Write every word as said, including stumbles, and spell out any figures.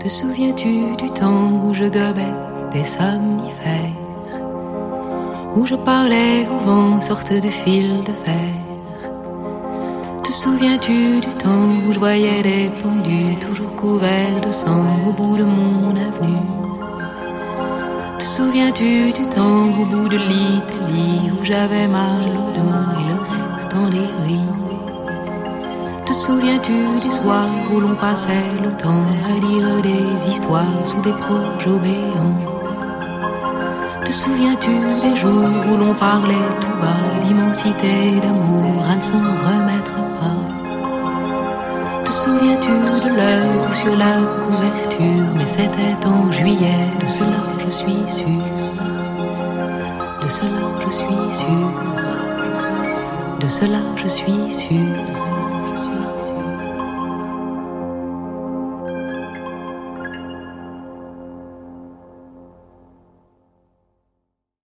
Te souviens-tu du temps où je gobais des somnifères, où je parlais au vent, sorte de fil de fer? Te souviens-tu du temps où je voyais des pendus toujours couverts de sang au bout de mon avenue? Te souviens-tu du temps au bout de l'Italie où j'avais mal au dos et le reste en dérive? Te souviens-tu des soirs où l'on passait le temps à dire des histoires sous des proches béants? Te souviens-tu des jours où l'on parlait tout bas d'immensité d'amour à ne s'en remettre pas? Te souviens-tu de l'heure où sur la couverture, mais c'était en juillet, de cela je suis sûr, de cela je suis sûr, de cela je suis sûr.